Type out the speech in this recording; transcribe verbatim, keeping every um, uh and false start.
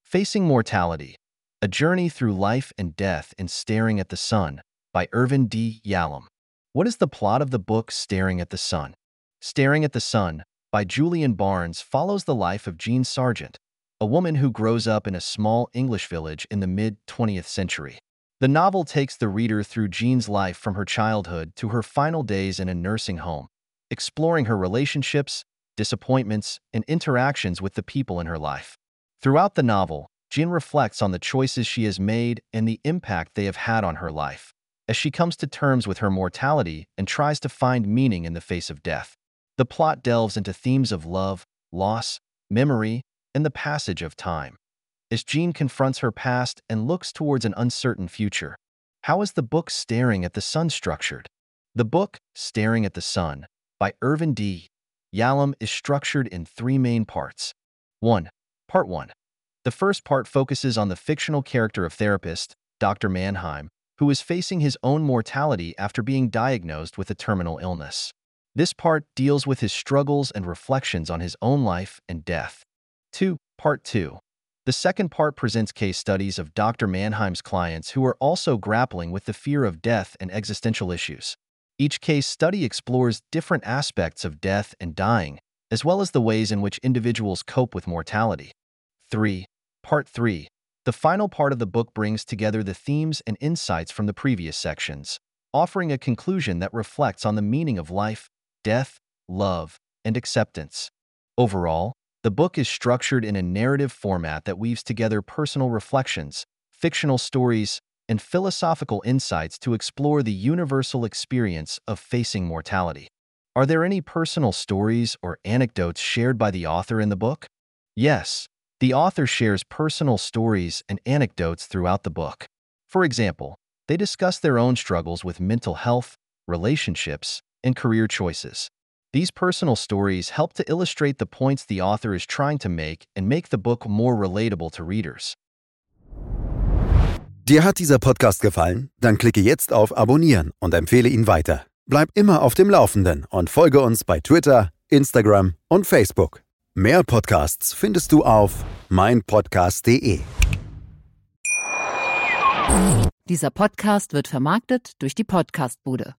Facing Mortality, A Journey Through Life and Death in Staring at the Sun by Irvin D. Yalom. What is the plot of the book Staring at the Sun? Staring at the Sun by Julian Barnes follows the life of Jean Sargent, a woman who grows up in a small English village in the mid-twentieth century. The novel takes the reader through Jean's life from her childhood to her final days in a nursing home, exploring her relationships, disappointments, and interactions with the people in her life. Throughout the novel, Jean reflects on the choices she has made and the impact they have had on her life, as she comes to terms with her mortality and tries to find meaning in the face of death. The plot delves into themes of love, loss, memory, and the passage of time, as Jean confronts her past and looks towards an uncertain future. How is the book Staring at the Sun structured? The book, Staring at the Sun, by Irvin D. Yalom, is structured in three main parts. one. Part one. The first part focuses on the fictional character of therapist, Doctor Mannheim, who is facing his own mortality after being diagnosed with a terminal illness. This part deals with his struggles and reflections on his own life and death. two. Part two. The second part presents case studies of Doctor Mannheim's clients who are also grappling with the fear of death and existential issues. Each case study explores different aspects of death and dying, as well as the ways in which individuals cope with mortality. three. Part three. The final part of the book brings together the themes and insights from the previous sections, offering a conclusion that reflects on the meaning of life, death, love, and acceptance. Overall, the book is structured in a narrative format that weaves together personal reflections, fictional stories, and philosophical insights to explore the universal experience of facing mortality. Are there any personal stories or anecdotes shared by the author in the book? Yes, the author shares personal stories and anecdotes throughout the book. For example, they discuss their own struggles with mental health, relationships, and career choices. These personal stories help to illustrate the points the author is trying to make and make the book more relatable to readers. Dir hat dieser Podcast gefallen? Dann klicke jetzt auf Abonnieren und empfehle ihn weiter. Bleib immer auf dem Laufenden und folge uns bei Twitter, Instagram und Facebook. Mehr Podcasts findest du auf mein podcast punkt de. Dieser Podcast wird vermarktet durch die Podcastbude.